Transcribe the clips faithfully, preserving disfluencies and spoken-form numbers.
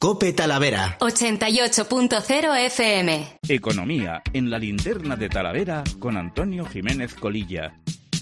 COPE Talavera ochenta y ocho punto cero F M. Economía en la linterna de Talavera con Antonio Jiménez Colilla.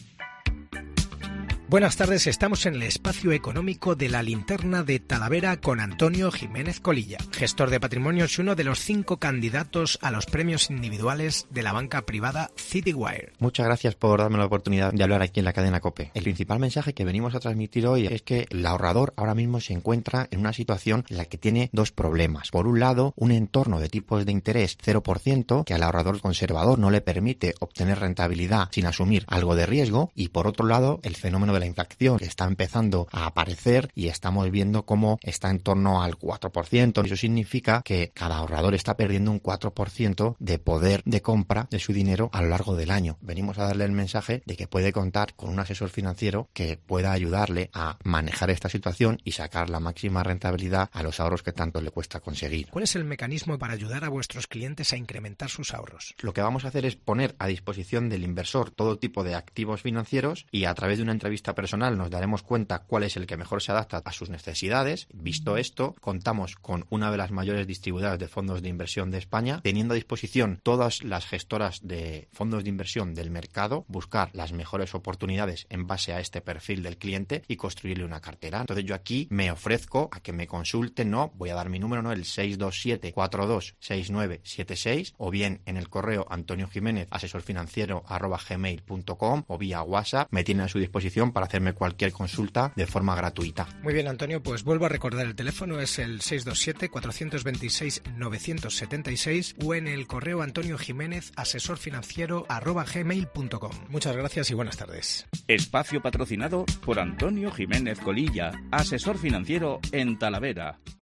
Buenas tardes, estamos en el espacio económico de la linterna de Talavera con Antonio Jiménez Colilla, gestor de patrimonios y uno de los cinco candidatos a los premios individuales de la banca privada Citywire. Muchas gracias por darme la oportunidad de hablar aquí en la cadena COPE. El principal mensaje que venimos a transmitir hoy es que el ahorrador ahora mismo se encuentra en una situación en la que tiene dos problemas. Por un lado, un entorno de tipos de interés cero por ciento que al ahorrador conservador no le permite obtener rentabilidad sin asumir algo de riesgo, y por otro lado, el fenómeno de la inflación que está empezando a aparecer y estamos viendo cómo está en torno al cuatro por ciento. Eso significa que cada ahorrador está perdiendo un cuatro por ciento de poder de compra de su dinero a lo largo del año. Venimos a darle el mensaje de que puede contar con un asesor financiero que pueda ayudarle a manejar esta situación y sacar la máxima rentabilidad a los ahorros que tanto le cuesta conseguir. ¿Cuál es el mecanismo para ayudar a vuestros clientes a incrementar sus ahorros? Lo que vamos a hacer es poner a disposición del inversor todo tipo de activos financieros y a través de una entrevista personal nos daremos cuenta cuál es el que mejor se adapta a sus necesidades. Visto esto, contamos con una de las mayores distribuidoras de fondos de inversión de España, teniendo a disposición todas las gestoras de fondos de inversión del mercado, buscar las mejores oportunidades en base a este perfil del cliente y construirle una cartera. Entonces yo aquí me ofrezco a que me consulten, no, voy a dar mi número, no, el seis dos siete, cuatro dos seis nueve siete seis, o bien en el correo Antonio Jiménez, asesor financiero arroba gmail punto com, o vía WhatsApp. Me tienen a su disposición para hacerme cualquier consulta de forma gratuita. Muy bien, Antonio, pues vuelvo a recordar el teléfono, es el seis dos siete, cuatro dos seis, nueve siete seis o en el correo Antonio Jiménez, asesor financiero arroba gmail punto com. Muchas gracias y buenas tardes. Espacio patrocinado por Antonio Jiménez Colilla, asesor financiero en Talavera.